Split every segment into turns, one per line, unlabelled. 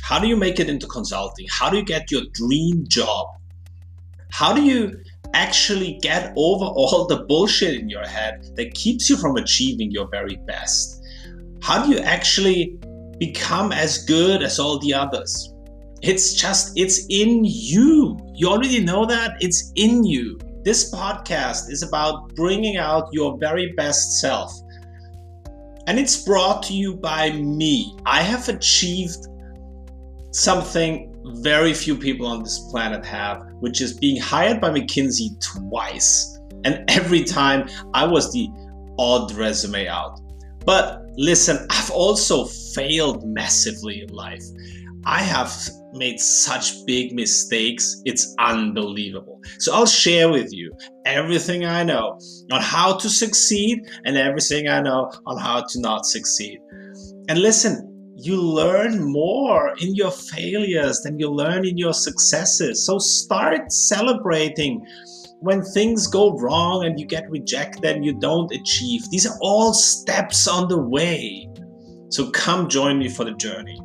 How do you make it into consulting? How do you get your dream job? How do you actually get over all the bullshit in your head that keeps you from achieving your very best? How do you actually become as good as all the others? It's in you. You already know that. It's in you. This podcast is about bringing out your very best self. And it's brought to you by me. I have achieved something very few people on this planet have, which is being hired by McKinsey twice. And every time I was the odd resume out. But listen, I've also failed massively in life. I have made such big mistakes, it's unbelievable. So I'll share with you everything I know on how to succeed and everything I know on how to not succeed. And listen, you learn more in your failures than you learn in your successes. So start celebrating when things go wrong and you get rejected and you don't achieve. These are all steps on the way. So come join me for the journey.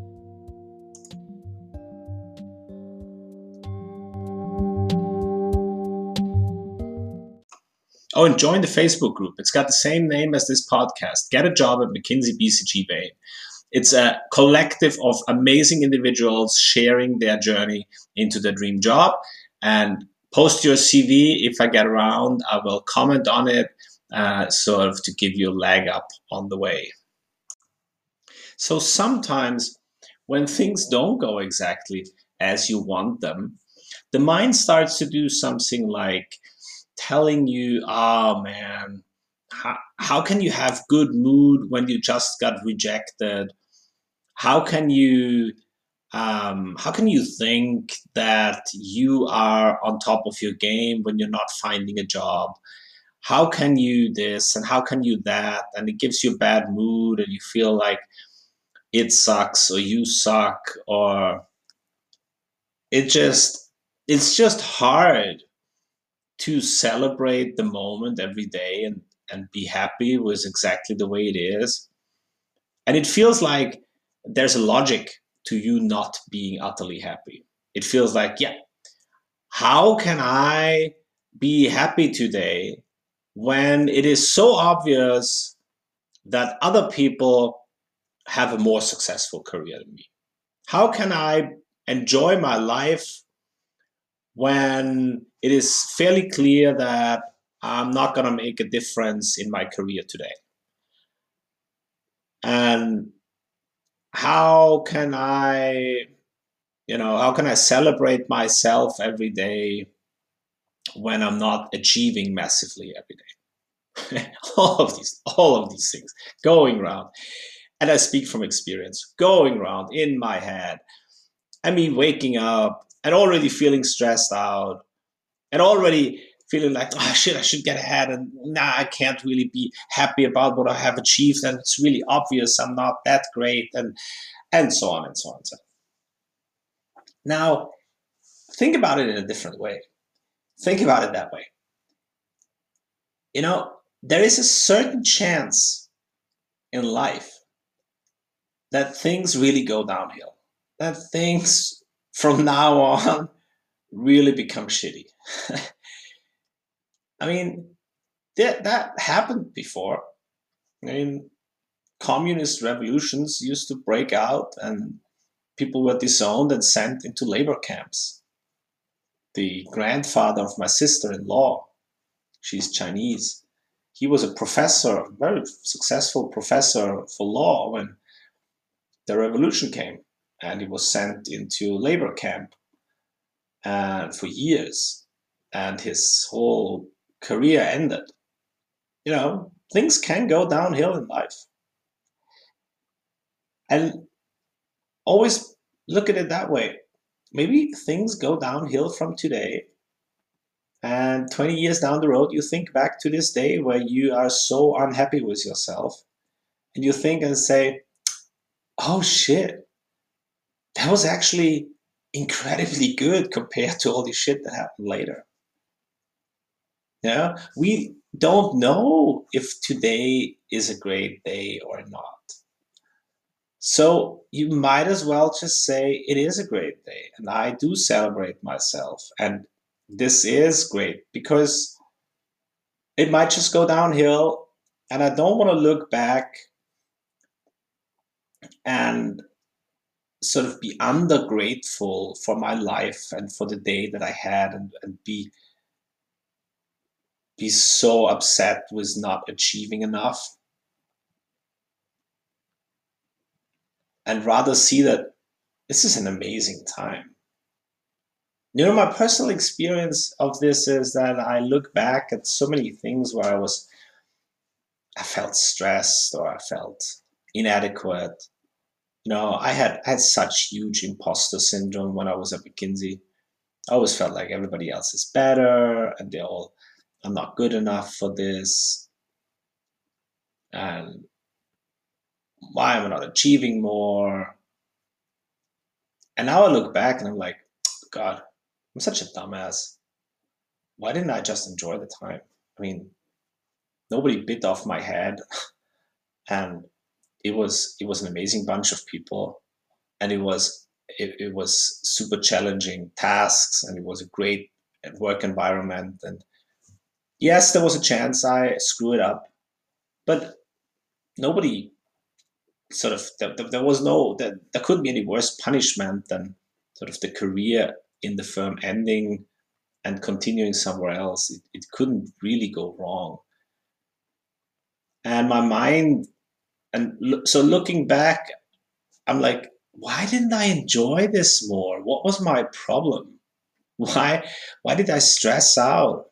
Oh, and join the Facebook group. It's got the same name as this podcast. Get a job at McKinsey BCG Bain. It's a collective of amazing individuals sharing their journey into their dream job. And post your CV. If I get around, I will comment on it, sort of to give you a leg up on the way. So sometimes when things don't go exactly as you want them, the mind starts to do something like telling you, oh man, how can you have good mood when you just got rejected? How can you think that you are on top of your game when you're not finding a job? How can you this and how can you that? And it gives you a bad mood and you feel like it sucks or you suck, or it's just hard to celebrate the moment every day and be happy with exactly the way it is. And it feels like there's a logic to you not being utterly happy. It feels like, yeah, how can I be happy today when it is so obvious that other people have a more successful career than me? How can I enjoy my life when it is fairly clear that I'm not going to make a difference in my career today? And how can I celebrate myself every day when I'm not achieving massively every day? all of these things going around. And I speak from experience, going around in my head. I mean, waking up and already feeling stressed out and already feeling like, oh shit, I should get ahead. And I can't really be happy about what I have achieved. And it's really obvious I'm not that great. And so on and so on and so on. Now, think about it in a different way. Think about it that way. There is a certain chance in life that things really go downhill, that things from now on really become shitty. I mean, that happened before. I mean, communist revolutions used to break out and people were disowned and sent into labor camps. The grandfather of my sister-in-law, she's Chinese, he was a professor, a very successful professor for law when the revolution came, and he was sent into labor camp and for years, and his whole career ended. Things can go downhill in life. And always look at it that way. Maybe things go downhill from today, and 20 years down the road, you think back to this day where you are so unhappy with yourself, and you think and say, oh shit, that was actually incredibly good compared to all the shit that happened later. Yeah, we don't know if today is a great day or not. So you might as well just say it is a great day and I do celebrate myself. And this is great because it might just go downhill. And I don't want to look back and sort of be undergrateful for my life and for the day that I had, and be so upset with not achieving enough, and rather see that this is an amazing time. My personal experience of this is that I look back at so many things where I felt stressed or I felt inadequate. I had such huge imposter syndrome when I was at McKinsey. I always felt like everybody else is better and I'm not good enough for this. And why am I not achieving more? And now I look back and I'm like, God, I'm such a dumbass. Why didn't I just enjoy the time? I mean, nobody bit off my head, and it was an amazing bunch of people, and it was super challenging tasks, and it was a great work environment. And yes, there was a chance I screw it up, but nobody sort of there was no there couldn't be any worse punishment than sort of the career in the firm ending and continuing somewhere else. It couldn't really go wrong. And my mind, so looking back, I'm like, why didn't I enjoy this more? What was my problem? Why did I stress out?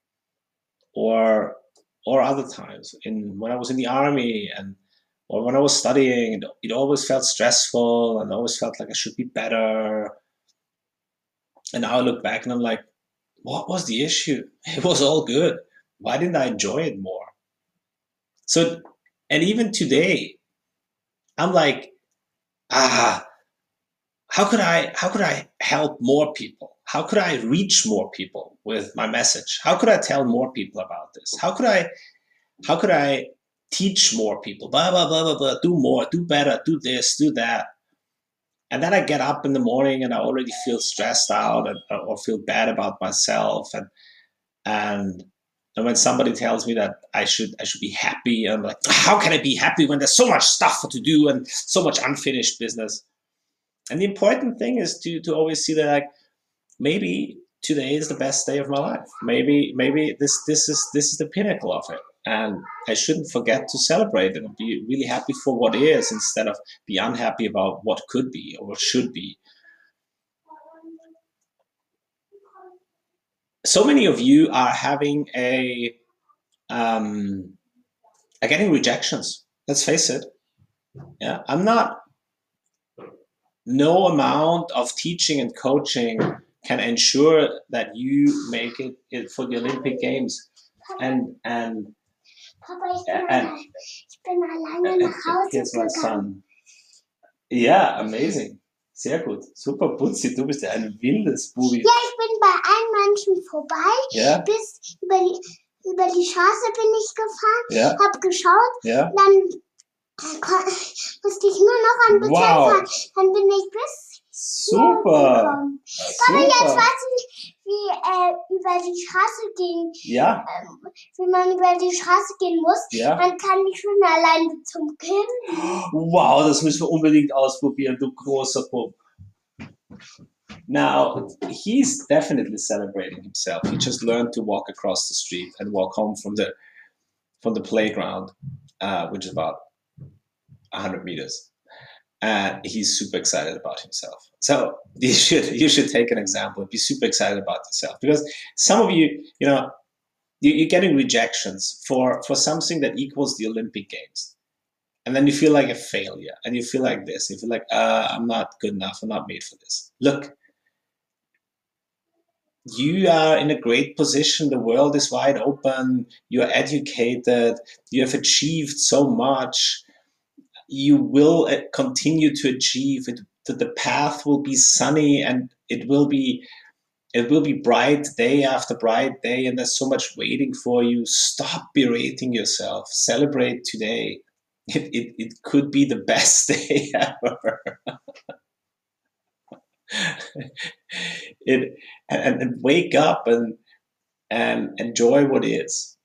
Or other times in when I was in the army, and or when I was studying, it always felt stressful and always felt like I should be better. And now I look back and I'm like, what was the issue? It was all good. Why didn't I enjoy it more? So, and even today, I'm like, ah, how could I help more people? How could I reach more people with my message? How could I tell more people about this? How could I teach more people? Blah blah blah blah blah. Do more, do better, do this, do that. And then I get up in the morning and I already feel stressed out, or feel bad about myself. And and when somebody tells me that I should be happy, I'm like, how can I be happy when there's so much stuff to do and so much unfinished business? And the important thing is to always see that, like, maybe today is the best day of my life. Maybe this is the pinnacle of it. And I shouldn't forget to celebrate and be really happy for what is, instead of be unhappy about what could be or what should be. So many of you are having um, are getting rejections. Let's face it. Yeah, I'm not. No amount of teaching and coaching can ensure that you make it for the Olympic Games. And
Papa,
and
ich bin alleine nach Hause
here's my
gegangen.
son. Ja, amazing. Sehr gut. Super Putzi, du bist ja ein wildes Bubi.
Ja, ich bin bei einem Menschen vorbei.
Ja,
Bis über die Straße bin ich gefahren,
ja,
hab geschaut,
ja.
dann musste ich nur noch ein bisschen
Wow.
fahren. Dann bin ich bis
Super.
gekommen. Papa, jetzt
Super.
weiß ich, wie über die Straße gehen,
Ja,
wie man über die Straße gehen muss.
ja.
Dann kann ich schon alleine zum Kind.
Wow, das müssen wir unbedingt ausprobieren, du großer Bub. Now, he's definitely celebrating himself. He just learned to walk across the street and walk home from the playground, which is about 100 meters. And he's super excited about himself. So you should take an example and be super excited about yourself, because some of you, you're getting rejections for something that equals the Olympic Games. And then you feel like a failure, and you feel like this. You feel like, I'm not good enough. I'm not made for this. Look, you are in a great position. The world is wide open. You're educated. You have achieved so much. You will continue to achieve it. The path will be sunny, and it will be bright day after bright day, and there's so much waiting for you. Stop berating yourself. Celebrate today. it could be the best day ever. it and wake up and enjoy what is.